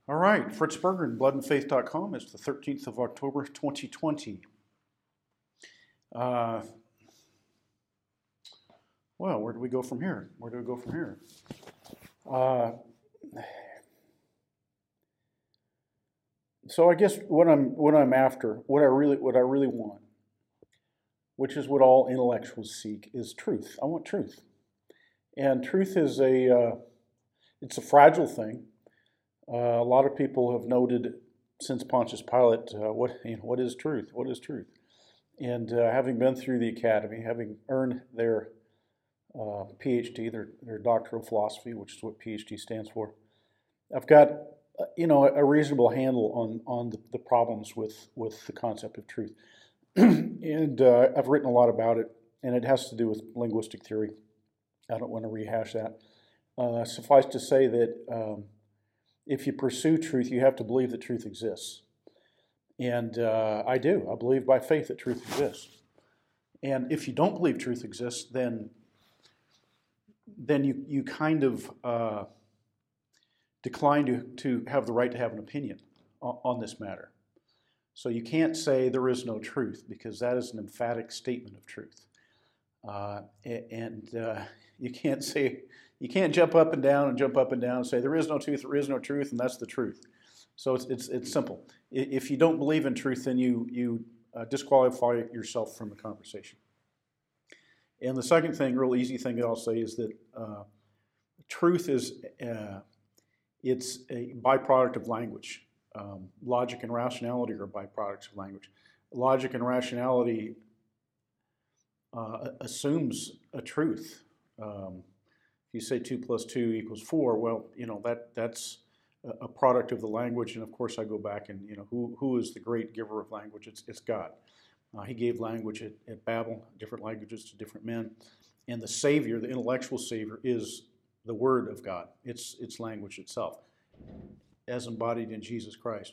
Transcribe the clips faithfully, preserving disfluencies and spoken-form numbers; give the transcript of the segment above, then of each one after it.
All right, Fritz Berger, blood and faith dot com. It's the thirteenth of October, twenty twenty. Uh, well, where do we go from here? Where do we go from here? Uh, so I guess what I'm what I'm after, what I really what I really want, which is what all intellectuals seek, is truth. I want truth, and truth is a uh, it's a fragile thing. Uh, a lot of people have noted since Pontius Pilate, uh, what you know, what is truth? What is truth? And uh, having been through the academy, having earned their uh, PhD, their their doctoral philosophy, which is what PhD stands for, I've got uh, you know a reasonable handle on on the, the problems with with the concept of truth, and uh, I've written a lot about it, and it has to do with linguistic theory. I don't want to rehash that. Uh, suffice to say that. Um, If you pursue truth, you have to believe that truth exists. And uh, I do. I believe by faith that truth exists. And if you don't believe truth exists, then, then you, you kind of uh, decline to, to have the right to have an opinion on, on this matter. So you can't say there is no truth, because that is an emphatic statement of truth. Uh, and uh, you can't say... You can't jump up and down and jump up and down and say there is no truth, there is no truth, and that's the truth. So it's it's, it's simple. If you don't believe in truth, then you you uh, disqualify yourself from the conversation. And the second thing, real easy thing that I'll say is that uh, truth is uh, it's a byproduct of language. Um, logic and rationality are byproducts of language. Logic and rationality uh, assumes a truth. Um, If you say two plus two equals four, well, you know, that that's a product of the language. And of course, I go back and, you know, who who is the great giver of language? It's, it's God. Uh, he gave language at, at Babel, different languages to different men. And the Savior, the intellectual Savior, is the Word of God. It's, it's language itself, as embodied in Jesus Christ.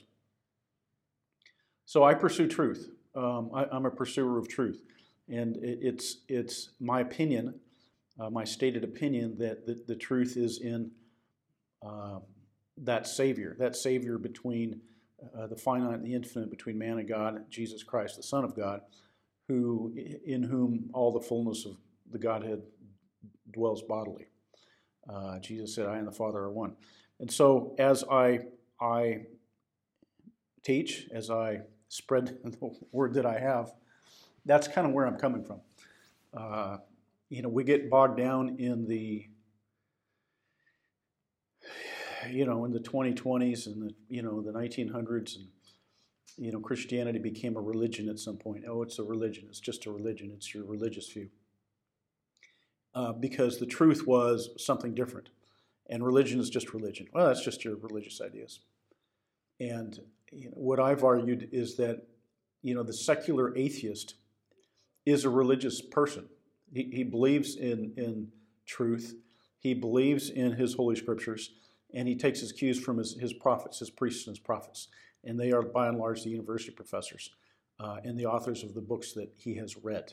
So I pursue truth. Um, I, I'm a pursuer of truth. And it, it's, it's my opinion. Uh, my stated opinion that the, the truth is in uh, that Savior, that Savior between uh, the finite and the infinite, between man and God, Jesus Christ, the Son of God, who in whom all the fullness of the Godhead dwells bodily. Uh, Jesus said, "I and the Father are one." And so, as I I teach, as I spread the word that I have, that's kind of where I'm coming from. Uh, You know, we get bogged down in the, you know, in the twenty twenties and the, you know, the nineteen hundreds, and, you know, Christianity became a religion at some point. Oh, it's a religion. It's just a religion. It's your religious view. Uh, because the truth was something different. And religion is just religion. Well, that's just your religious ideas. And you know, what I've argued is that, you know, the secular atheist is a religious person. He, he believes in, in truth. He believes in his Holy Scriptures, and he takes his cues from his, his prophets, his priests and his prophets. And they are, by and large, the university professors uh, and the authors of the books that he has read.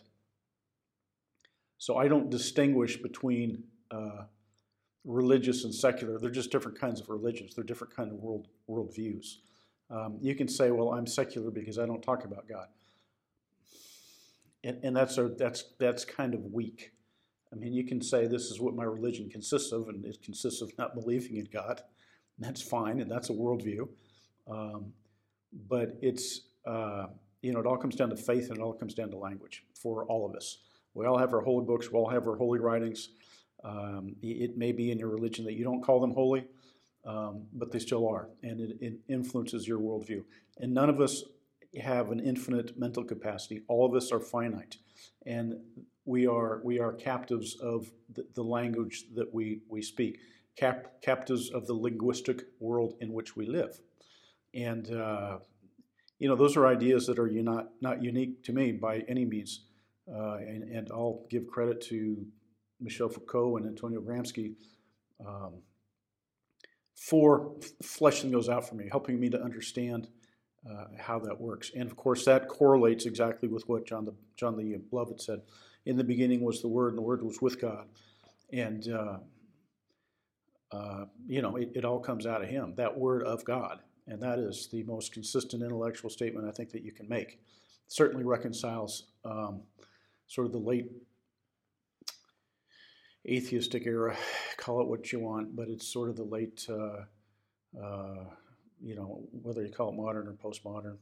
So I don't distinguish between uh, religious and secular. They're just different kinds of religions. They're different kind of world worldviews. Um, you can say, well, I'm secular because I don't talk about God. And, and that's, a, that's, that's kind of weak. I mean, you can say this is what my religion consists of, and it consists of not believing in God. That's fine, and that's a worldview. Um, but it's, uh, you know, it all comes down to faith, and it all comes down to language for all of us. We all have our holy books. We all have our holy writings. Um, it may be in your religion that you don't call them holy, um, but they still are, and it, it influences your worldview. And none of us have an infinite mental capacity. All of us are finite, and we are we are captives of the, the language that we we speak, cap, captives of the linguistic world in which we live. And uh, you know, those are ideas that are not not unique to me by any means. Uh, and, and I'll give credit to Michel Foucault and Antonio Gramsci um, for fleshing those out for me, helping me to understand uh, how that works. And of course, that correlates exactly with what John the John the Beloved said. In the beginning was the Word, and the Word was with God. And uh, uh, you know, it, it all comes out of him, that word of God. And that is the most consistent intellectual statement I think that you can make. Certainly reconciles um, sort of the late atheistic era, call it what you want, but it's sort of the late, uh, uh, you know, whether you call it modern or postmodern.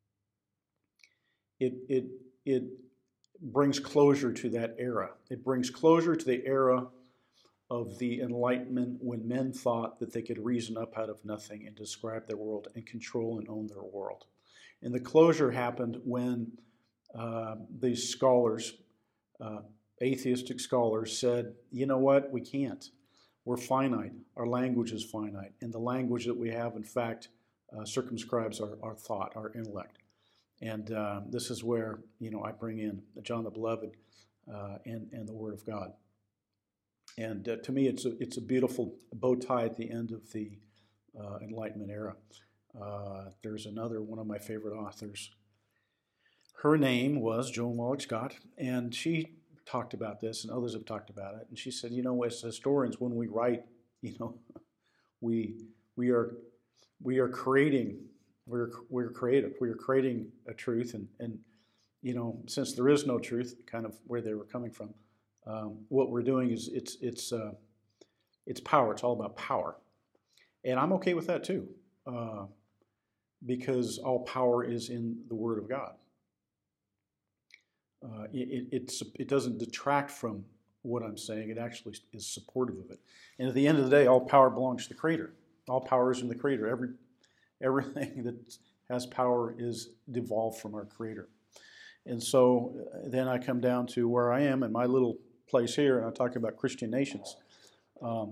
It, it, it brings closure to that era. It brings closure to the era of the Enlightenment when men thought that they could reason up out of nothing and describe their world and control and own their world. And the closure happened when uh, these scholars, uh, atheistic scholars, said, you know what, we can't. We're finite. Our language is finite. And the language that we have, in fact, uh, circumscribes our, our thought, our intellect. And uh, this is where, you know, I bring in John the Beloved uh, and, and the Word of God. And uh, to me, it's a, it's a beautiful bow tie at the end of the uh, Enlightenment era. Uh, there's another one of my favorite authors. Her name was Joan Wallach Scott, and she talked about this, and others have talked about it. And she said, you know, as historians, when we write, you know, we we are we are creating, we're we're creative. We are creating a truth, and and you know, since there is no truth, kind of where they were coming from. Um, what we're doing is it's it's uh, it's power. It's all about power, and I'm okay with that too, uh, because all power is in the Word of God. Uh, it, it's it doesn't detract from what I'm saying. It actually is supportive of it. And at the end of the day, all power belongs to the Creator. All power is in the Creator. Every everything that has power is devolved from our Creator. And so then I come down to where I am in my little place here, and I talk about Christian nations. Um,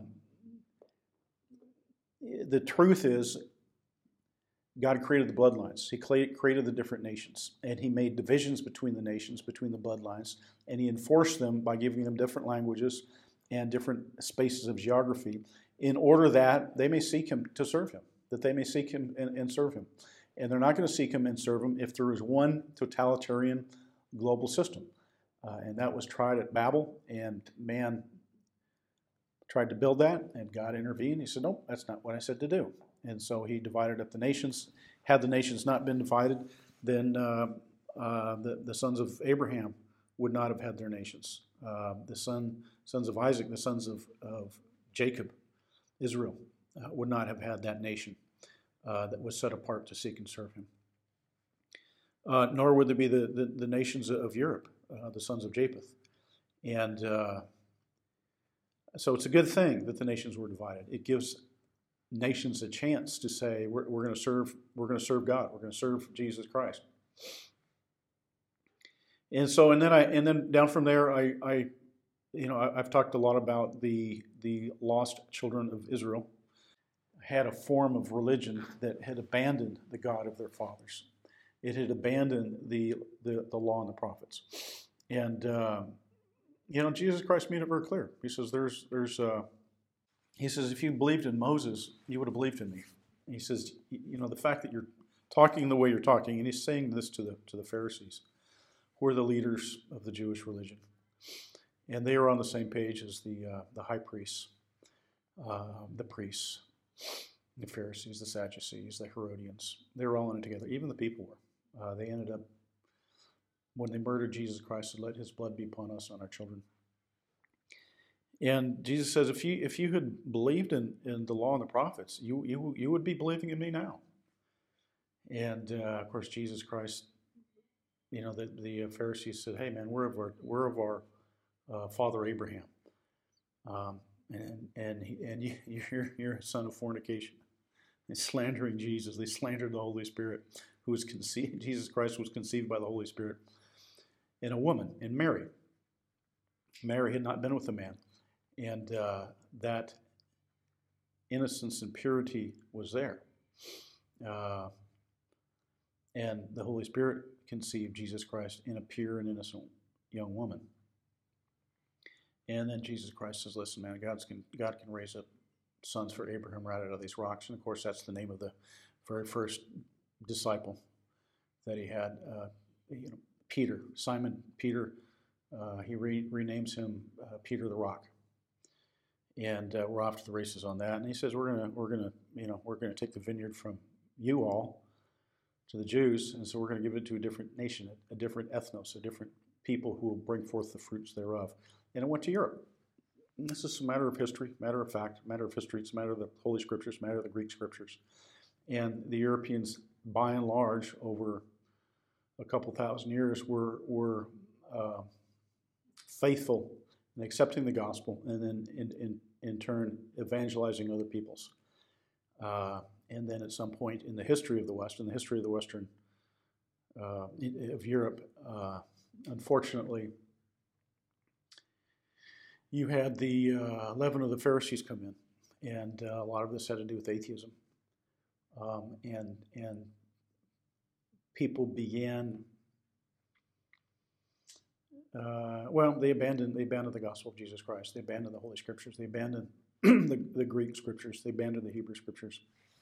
the truth is, God created the bloodlines. He created the different nations, and He made divisions between the nations, between the bloodlines, and He enforced them by giving them different languages and different spaces of geography in order that they may seek Him to serve Him, that they may seek Him and, and serve Him. And they're not going to seek Him and serve Him if there is one totalitarian global system. Uh, and that was tried at Babel, and man tried to build that, and God intervened. He said, nope, that's not what I said to do. And so He divided up the nations. Had the nations not been divided, then uh, uh, the, the sons of Abraham would not have had their nations. Uh, the son, sons of Isaac, the sons of, of Jacob, Israel, uh, would not have had that nation uh, that was set apart to seek and serve Him. Uh, nor would there be the, the, the nations of Europe, uh, the sons of Japheth. And uh, so it's a good thing that the nations were divided. It gives nations a chance to say, we're, we're going to serve, we're going to serve God. We're going to serve Jesus Christ. And so, and then I, and then down from there, I, I you know, I, I've talked a lot about the the lost children of Israel had a form of religion that had abandoned the God of their fathers. It had abandoned the the, the law and the prophets. And uh, you know, Jesus Christ made it very clear. He says, "There's there's." Uh, He says, if you believed in Moses, you would have believed in me. And he says, you know, the fact that you're talking the way you're talking, and he's saying this to the to the Pharisees, who are the leaders of the Jewish religion. And they are on the same page as the uh, the high priests, uh, the priests, the Pharisees, the Sadducees, the Herodians. They were all in it together. Even the people were. Uh, they ended up, when they murdered Jesus Christ, to let His blood be upon us and our children. And Jesus says, if you if you had believed in, in the law and the prophets, you you you would be believing in me now. And uh, of course, Jesus Christ, you know, the the Pharisees said, "Hey, man, we're of our we're of our uh, father Abraham, um, and and he, and you, you're you're a son of fornication." And slandering Jesus, they slandered the Holy Spirit, who was conceived. Jesus Christ was conceived by the Holy Spirit in a woman, in Mary. Mary had not been with a man. And uh, that innocence and purity was there. Uh, and the Holy Spirit conceived Jesus Christ in a pure and innocent young woman. And then Jesus Christ says, listen, man, God's can, God can raise up sons for Abraham right out of these rocks. And of course, that's the name of the very first disciple that he had, uh, you know, Peter, Simon Peter. Uh, he re- renames him uh, Peter the Rock. and uh, we're off to the races on that. And he says, we're gonna, we're gonna, you know, we're gonna take the vineyard from you all to the Jews, and so we're going to give it to a different nation, a different ethnos, a different people who will bring forth the fruits thereof. And it went to Europe. And this is a matter of history, matter of fact, matter of history. It's a matter of the Holy Scriptures, matter of the Greek Scriptures. And the Europeans, by and large, over a couple thousand years, were were uh, faithful in accepting the gospel, and then in in, in turn evangelizing other peoples. Uh, and then at some point in the history of the West, in the history of the Western uh, of Europe, uh, unfortunately, you had the uh, leaven of the Pharisees come in, and uh, a lot of this had to do with atheism, um, and and people began. Uh, well, they abandoned they abandoned the gospel of Jesus Christ. They abandoned the Holy Scriptures. They abandoned the, the Greek Scriptures. They abandoned the Hebrew Scriptures.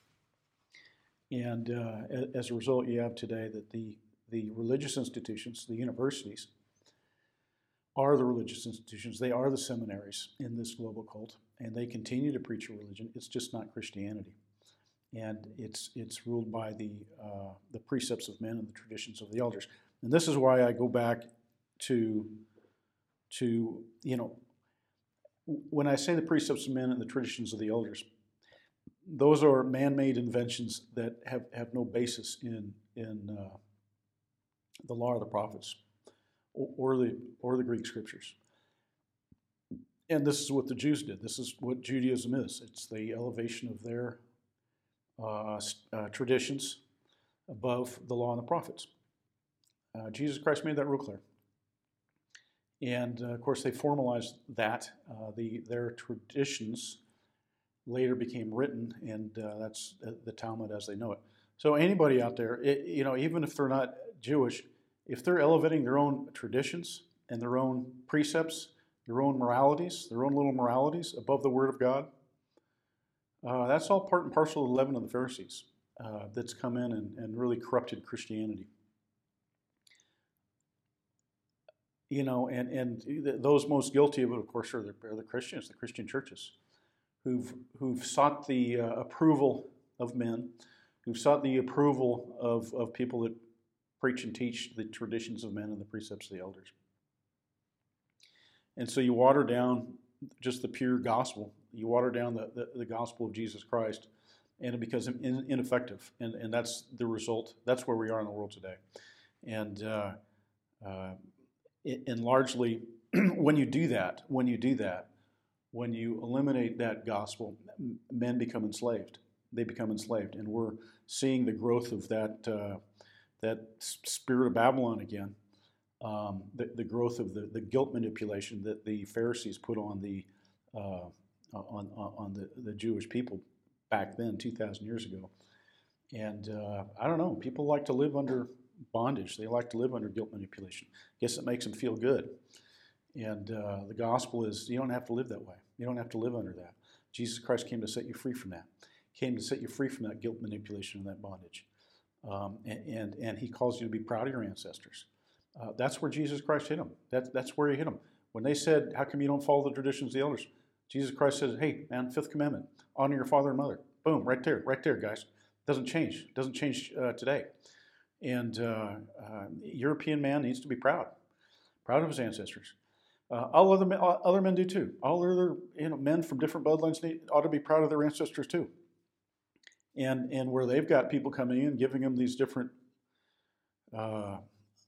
And uh, as a result, you have today that the the religious institutions, the universities, are the religious institutions. They are the seminaries in this global cult, and they continue to preach a religion. It's just not Christianity, and it's it's ruled by the uh, the precepts of men and the traditions of the elders. And this is why I go back to to you know when I say the precepts of men and the traditions of the elders, those are man-made inventions that have, have no basis in in uh, the law or the prophets, or, or the or the Greek Scriptures. And this is what the Jews did. This is what Judaism is. It's the elevation of their uh, uh, traditions above the law and the prophets. Uh, Jesus Christ made that real clear. And uh, of course, they formalized that. Uh, the their traditions later became written, and uh, that's the Talmud as they know it. So anybody out there, it, you know, even if they're not Jewish, if they're elevating their own traditions and their own precepts, their own moralities, their own little moralities above the Word of God, uh, that's all part and parcel of the leaven of the Pharisees uh, that's come in and, and really corrupted Christianity. You know, and, and those most guilty of it, of course, are the, are the Christians, the Christian churches, who've who've sought the uh, approval of men, who've sought the approval of, of people that preach and teach the traditions of men and the precepts of the elders. And so you water down just the pure gospel. You water down the, the, the gospel of Jesus Christ, and it becomes in, ineffective. And, and that's the result. That's where we are in the world today. And uh, uh, and largely, when you do that, when you do that, when you eliminate that gospel, men become enslaved. They become enslaved, and we're seeing the growth of that uh, that spirit of Babylon again. Um, the, the growth of the, the guilt manipulation that the Pharisees put on the uh, on on the, the Jewish people back then, two thousand years ago. And uh, I don't know. People like to live under bondage. They like to live under guilt manipulation. I guess it makes them feel good. And uh, the gospel is you don't have to live that way. You don't have to live under that. Jesus Christ came to set you free from that. Came to set you free from that guilt manipulation and that bondage. Um, and, and and he calls you to be proud of your ancestors. Uh, that's where Jesus Christ hit them. That, that's where he hit them. When they said, how come you don't follow the traditions of the elders? Jesus Christ says, hey, man, fifth commandment, honor your father and mother. Boom, right there, right there, guys. Doesn't change. Doesn't change uh, today. And uh, uh, European man needs to be proud, proud of his ancestors. Uh, all other men, all other men do too. All other you know men from different bloodlines need, ought to be proud of their ancestors too. And and where they've got people coming in giving them these different uh,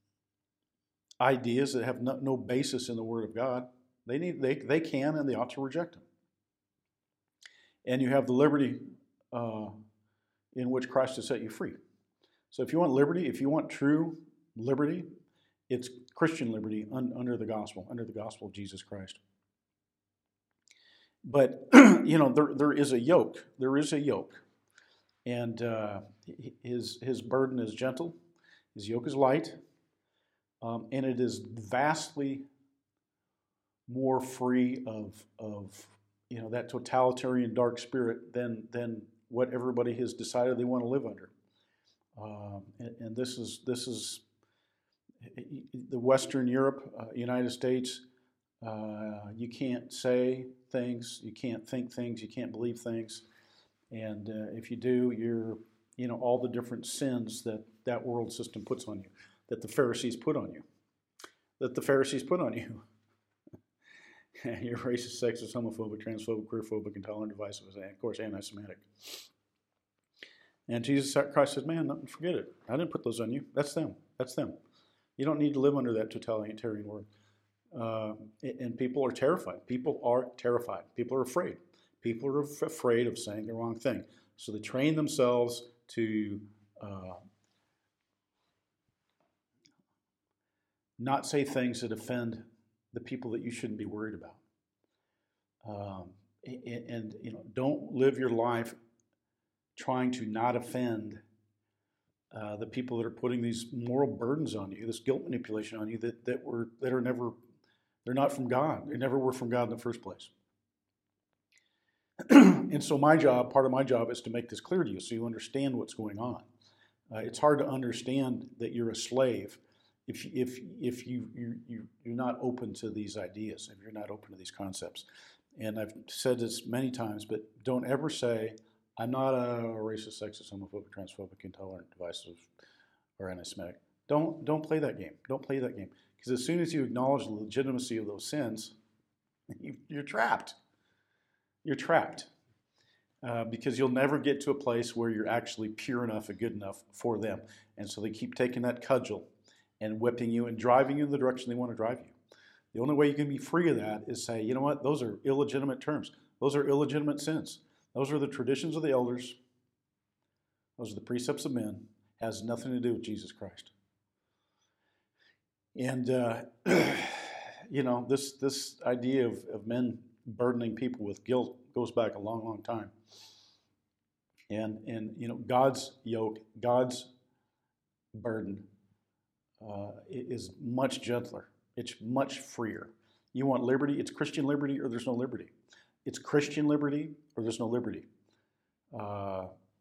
ideas that have no, no basis in the Word of God, they need they they can and they ought to reject them. And you have the liberty uh, in which Christ has set you free. So if you want liberty, if you want true liberty, it's Christian liberty un, under the gospel, under the gospel of Jesus Christ. But, you know, there there is a yoke. There is a yoke. And uh, his, his burden is gentle. His yoke is light. Um, and it is vastly more free of, of, you know, that totalitarian dark spirit than, than what everybody has decided they want to live under. Um, and, and this is this is the Western Europe, uh, United States, Uh, you can't say things, you can't think things, you can't believe things. And uh, if you do, you're, you know, all the different sins that that world system puts on you, that the Pharisees put on you, that the Pharisees put on you. You're racist, sexist, homophobic, transphobic, queerphobic, intolerant, divisive, and of course, anti-Semitic. And Jesus Christ says, man, no, forget it. I didn't put those on you. That's them. That's them. You don't need to live under that totalitarian word. Uh, and people are terrified. People are terrified. People are afraid. People are f- afraid of saying the wrong thing. So they train themselves to uh, not say things that offend the people that you shouldn't be worried about. Um, and, and, you know, don't live your life trying to not offend uh, the people that are putting these moral burdens on you, this guilt manipulation on you that, that were that are never, they're not from God. They never were from God in the first place. And so my job, part of my job is to make this clear to you so you understand what's going on. Uh, it's hard to understand that you're a slave if, if, if you, you, you, you're not open to these ideas, if you're not open to these concepts. And I've said this many times, but don't ever say, I'm not a racist, sexist, homophobic, transphobic, intolerant, divisive, or anti-Semitic. Don't, don't play that game. Don't play that game. Because as soon as you acknowledge the legitimacy of those sins, you, you're trapped. You're trapped. Uh, because you'll never get to a place where you're actually pure enough and good enough for them. And so they keep taking that cudgel and whipping you and driving you in the direction they want to drive you. The only way you can be free of that is say, you know what, those are illegitimate terms. Those are illegitimate sins. Those are the traditions of the elders. Those are the precepts of men. It has nothing to do with Jesus Christ. And, uh, you know, this this idea of, of men burdening people with guilt goes back a long, long time. And, and you know, God's yoke, God's burden uh, is much gentler. It's much freer. You want liberty? It's Christian liberty or there's no liberty. It's Christian liberty or there's no liberty. Uh,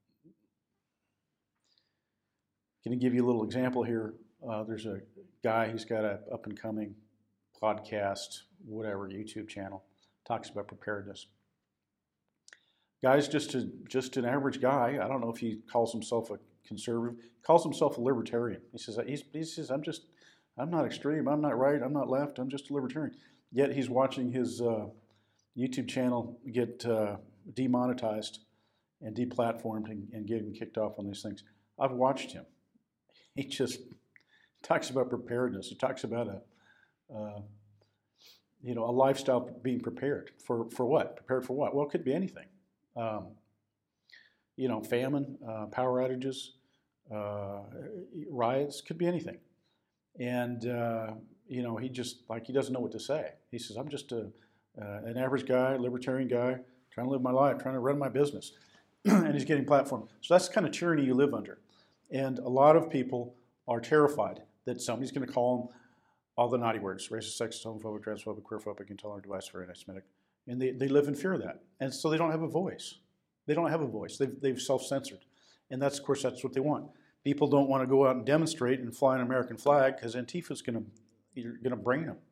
can I give you a little example here? Uh, there's a guy who's got an up-and-coming podcast, whatever, YouTube channel, talks about preparedness. Guy's just a, just an average guy. I don't know if he calls himself a conservative. He calls himself a libertarian. He says, he's, he says, I'm just, I'm not extreme. I'm not right. I'm not left. I'm just a libertarian. Yet he's watching his uh, YouTube channel get uh, demonetized and deplatformed and, and getting kicked off on these things. I've watched him. He just talks about preparedness. He talks about a, uh, you know, a lifestyle being prepared for for what? Prepared for what? Well, it could be anything. Um, you know, famine, uh, power outages, uh, riots, could be anything. And uh, you know, he just like he doesn't know what to say. He says, "I'm just a uh, an average guy, libertarian guy, trying to live my life, trying to run my business," and he's getting platformed. So that's the kind of tyranny you live under. And a lot of people are terrified that somebody's going to call them all the naughty words: racist, sexist, homophobic, transphobic, queerphobic, intolerant, divisive, anti-Semitic. And they, they live in fear of that. And so they don't have a voice. They don't have a voice. They've, they've self-censored. And that's, of course, that's what they want. People don't want to go out and demonstrate and fly an American flag because Antifa's going to you're going to brain them.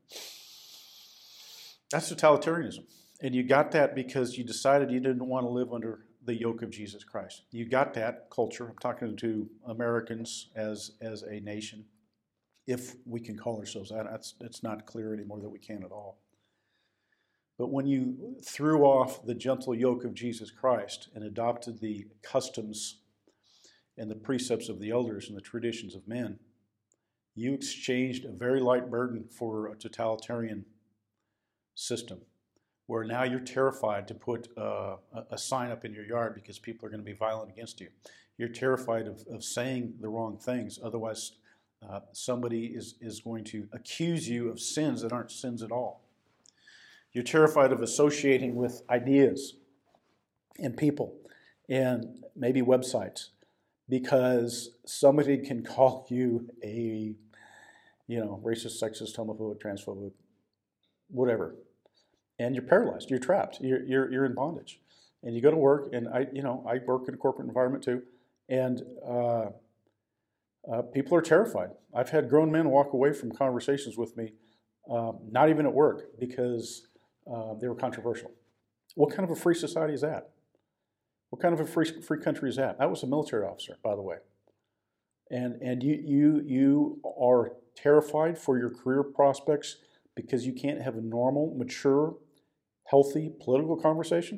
That's totalitarianism. And you got that because you decided you didn't want to live under the yoke of Jesus Christ. You got that culture. I'm talking to Americans as, as a nation, if we can call ourselves that. That's, it's not clear anymore that we can at all. But when you threw off the gentle yoke of Jesus Christ and adopted the customs and the precepts of the elders and the traditions of men, you exchanged a very light burden for a totalitarian system, where now you're terrified to put uh, a sign up in your yard because people are going to be violent against you. You're terrified of, of saying the wrong things, otherwise uh, somebody is, is going to accuse you of sins that aren't sins at all. You're terrified of associating with ideas and people and maybe websites because somebody can call you a, you know, racist, sexist, homophobic, transphobic, whatever. And you're paralyzed. You're trapped. You're, you're, you're in bondage. And you go to work, and I, you know, I work in a corporate environment too, and uh, uh, people are terrified. I've had grown men walk away from conversations with me Um, not even at work because uh, they were controversial. What kind of a free society is that? What kind of a free, free country is that? That was a military officer, by the way. And, and you, you, you are terrified for your career prospects because you can't have a normal, mature, healthy political conversation?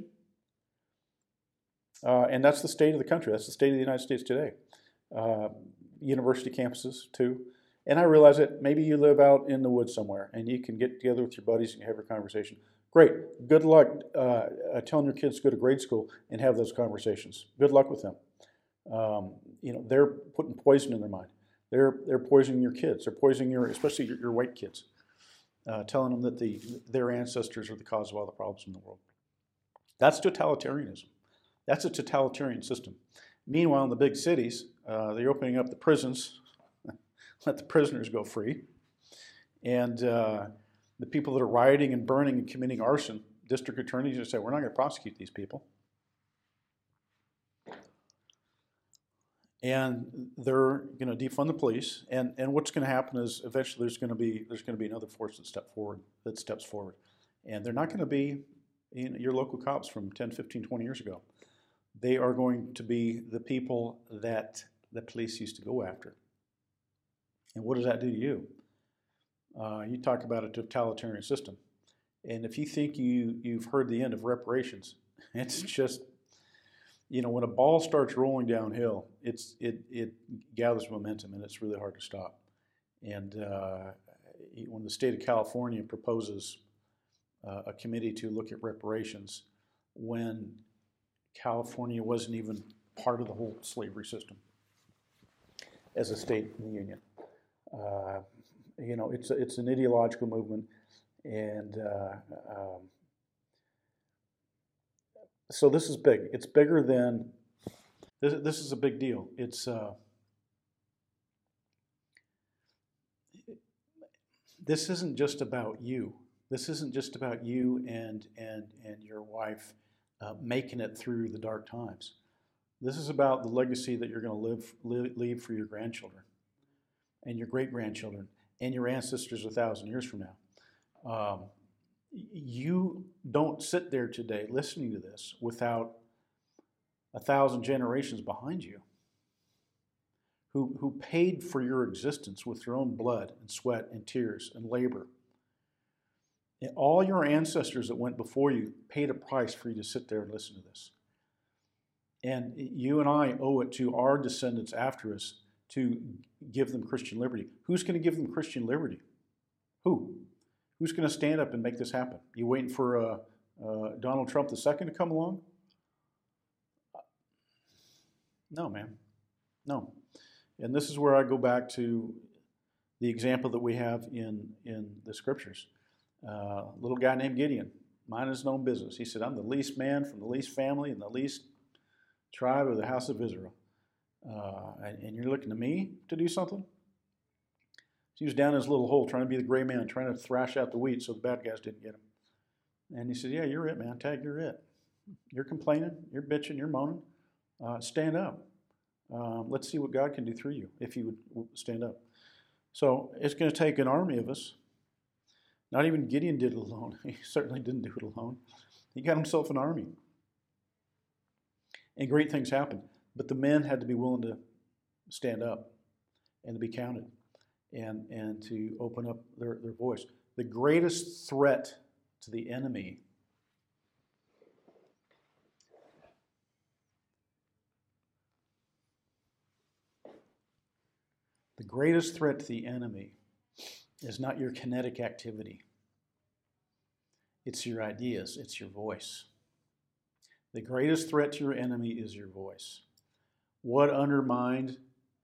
Uh, and that's the state of the country. That's the state of the United States today. Uh, university campuses, too. And I realize that maybe you live out in the woods somewhere and you can get together with your buddies and have your conversation. Great. Good luck uh, telling your kids to go to grade school and have those conversations. Good luck with them. Um, you know, they're putting poison in their mind. They're they're poisoning your kids. They're poisoning your, especially your, your white kids, uh, telling them that the their ancestors are the cause of all the problems in the world. That's totalitarianism. That's a totalitarian system. Meanwhile, in the big cities, uh, they're opening up the prisons, let the prisoners go free, and uh, the people that are rioting and burning and committing arson, district attorneys just say, we're not going to prosecute these people. And they're going to defund the police, and, and what's going to happen is eventually there's going to be there's going to be another force that step forward that steps forward, and they're not going to be you know, your local cops from ten, fifteen, twenty years ago. They are going to be the people that the police used to go after. And what does that do to you? Uh, you talk about a totalitarian system, and if you think you you've heard the end of reparations, it's just. You know, when a ball starts rolling downhill, it's it it gathers momentum, and it's really hard to stop. And uh, when the state of California proposes uh, a committee to look at reparations, when California wasn't even part of the whole slavery system as a state in the Union, uh, you know, it's it's an ideological movement, and uh, um, so this is big. It's bigger than, this, this is a big deal. It's, uh, this isn't just about you. This isn't just about you and, and, and your wife uh, making it through the dark times. This is about the legacy that you're going to live, live, leave for your grandchildren and your great-grandchildren and your ancestors a thousand years from now. Um, You don't sit there today listening to this without a thousand generations behind you who, who paid for your existence with their own blood and sweat and tears and labor. And all your ancestors that went before you paid a price for you to sit there and listen to this. And you and I owe it to our descendants after us to give them Christian liberty. Who's going to give them Christian liberty? Who? Who's going to stand up and make this happen? You waiting for uh, uh, Donald Trump the second to come along? No, man. No. And this is where I go back to the example that we have in, in the scriptures. Uh, a little guy named Gideon, minding his own business. He said, I'm the least man from the least family and the least tribe of the house of Israel. Uh, and, and you're looking to me to do something? He was down in his little hole trying to be the gray man, trying to thrash out the wheat so the bad guys didn't get him. And he said, yeah, you're it, man. Tag, you're it. You're complaining, you're bitching, you're moaning. Uh, stand up. Um, let's see what God can do through you if you would stand up. So it's going to take an army of us. Not even Gideon did it alone. He certainly didn't do it alone. He got himself an army. And great things happened. But the men had to be willing to stand up and to be counted. And, and to open up their, their voice. The greatest threat to the enemy the greatest threat to the enemy is not your kinetic activity. It's your ideas. It's your voice. The greatest threat to your enemy is your voice. What undermined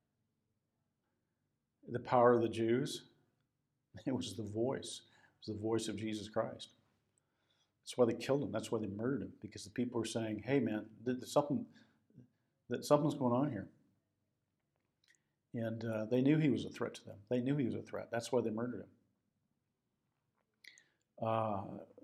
the power of the Jews? It was the voice. It was the voice of Jesus Christ. That's why they killed him. That's why they murdered him. Because the people were saying, hey man, there's something, that something's going on here. And uh, they knew he was a threat to them. They knew he was a threat. That's why they murdered him. Uh,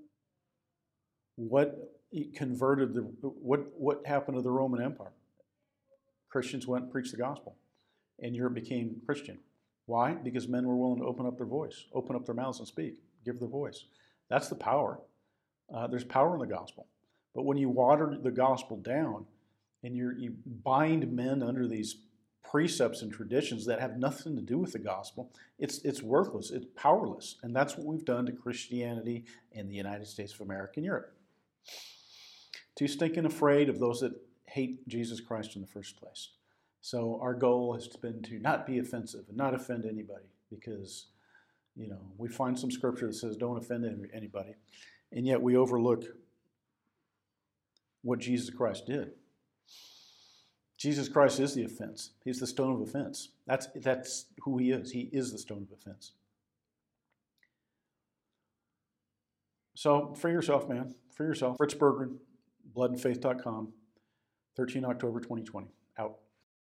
what converted the, what, what happened to the Roman Empire? Christians went and preached the gospel. And Europe became Christian. Why? Because men were willing to open up their voice, open up their mouths and speak. give their voice. That's the power. Uh, there's power in the gospel. But when you water the gospel down and you you bind men under these precepts and traditions that have nothing to do with the gospel, it's it's worthless, it's powerless. And that's what we've done to Christianity in the United States of America and Europe. Too stinking afraid of those that hate Jesus Christ in the first place. So our goal has been to not be offensive and not offend anybody, because, you know, we find some scripture that says don't offend anybody, and yet we overlook what Jesus Christ did. Jesus Christ is the offense. He's the stone of offense. That's, that's who he is. He is the stone of offense. So free yourself, man. Free yourself. Fritz Berggren, blood and faith dot com, thirteenth of October twenty twenty. Out.